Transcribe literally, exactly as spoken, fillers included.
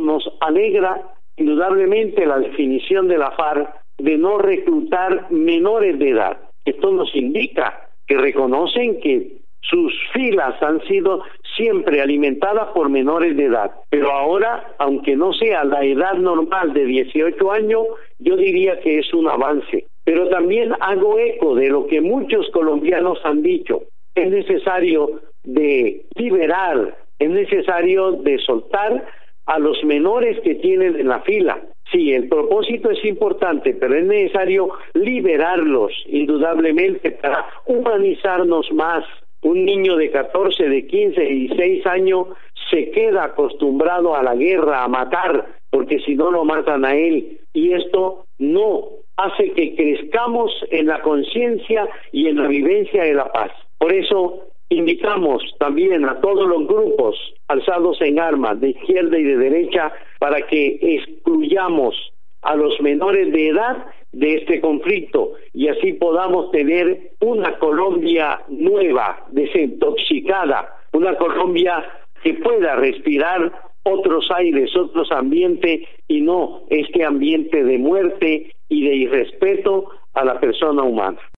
Nos alegra indudablemente la definición de la FARC de no reclutar menores de edad. Esto nos indica que reconocen que sus filas han sido siempre alimentadas por menores de edad, pero ahora, aunque no sea la edad normal de dieciocho años, yo diría que es un avance. Pero también hago eco de lo que muchos colombianos han dicho: es necesario de liberar, es necesario de soltar a los menores que tienen en la fila. Sí, el propósito es importante, pero es necesario liberarlos, indudablemente, para humanizarnos más. Un niño de catorce, de quince, de dieciséis años se queda acostumbrado a la guerra, a matar, porque si no lo matan a él. Y esto no hace que crezcamos en la conciencia y en la vivencia de la paz. Por eso invitamos también a todos los grupos alzados en armas, de izquierda y de derecha, para que excluyamos a los menores de edad de este conflicto y así podamos tener una Colombia nueva, desintoxicada, una Colombia que pueda respirar otros aires, otros ambientes y no este ambiente de muerte y de irrespeto a la persona humana.